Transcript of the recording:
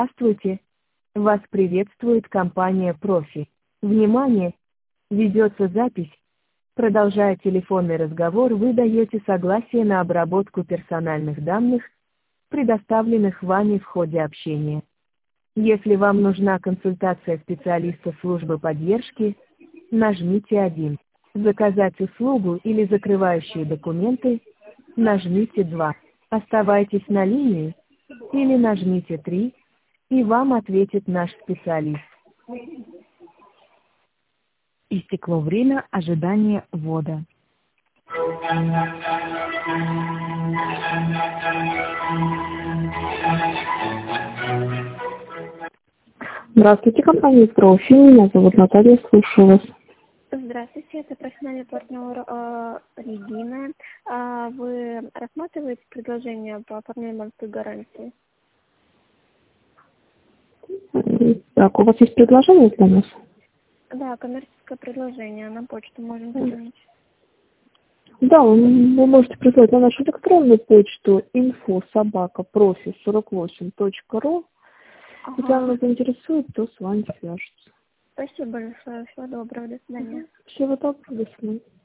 Здравствуйте! Вас приветствует компания «Профи». Внимание! Ведется запись. Продолжая телефонный разговор, вы даете согласие на обработку персональных данных, предоставленных вами в ходе общения. Если вам нужна консультация специалиста службы поддержки, нажмите 1. Заказать услугу или закрывающие документы, нажмите 2. Оставайтесь на линии, или нажмите 3, и вам ответит наш специалист. Истекло время ожидания ввода. Здравствуйте, компания «Профи». Меня зовут Наталья, слушаю вас. Здравствуйте, это профессиональный партнер Регина. Вы рассматриваете предложение по оформлению морской гарантии? Так, у вас есть предложение для нас? Да, коммерческое предложение на почту можем закинуть. Да, вы можете прислать на нашу электронную почту info@profi48.ru. Если она вас заинтересует, то с вами свяжутся. Спасибо большое, всего доброго, до свидания. Всего доброго, до свидания.